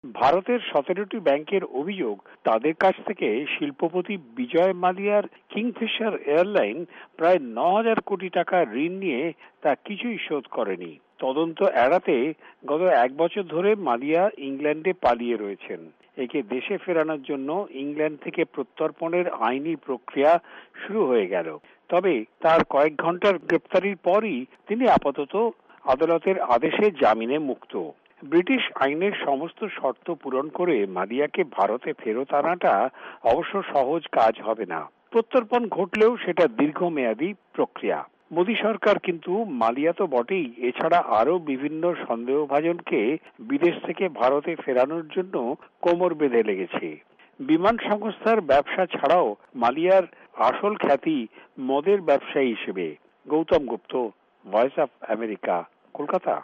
ভারতের 17টি ব্যাংকের অভিযোগ, তাদের কাছ থেকে শিল্পপতি বিজয় মালিয়ার কিংফিশার এয়ারলাইন প্রায় 9,000 কোটি টাকা ঋণ নিয়ে তা কিছুই শোধ করেনি। তদন্ত এড়াতে গত 1 বছর ধরে মালিয়া ইংল্যান্ডে পালিয়ে রয়েছেন। একে দেশে ফেরানোর জন্য ইংল্যান্ড থেকে প্রত্যর্পণের আইনি প্রক্রিয়া শুরু হয়ে গেল। তবে তার কয়েক ঘন্টার গ্রেপ্তারির পরই তিনি আপাতত আদালতের আদেশে জামিনে মুক্ত। ব্রিটিশ আইনের সমস্ত শর্ত পূরণ করে মালিয়াকে ভারতে ফেরত আনাটা অবশ্য সহজ কাজ হবে না। প্রত্যর্পণ ঘটলেও সেটা দীর্ঘমেয়াদী প্রক্রিয়া। মোদী সরকার কিন্তু মালিয়া তো বটেই, এছাড়া আরো বিভিন্ন সন্দেহভাজনকে বিদেশ থেকে ভারতে ফেরানোর জন্য কোমর বেঁধে লেগেছে। বিমান সংস্থার ব্যবসা ছাড়াও মালিয়ার আসল খ্যাতি মদের ব্যবসায়ী হিসেবে। Gautam Gupta, voice of America, Kolkata.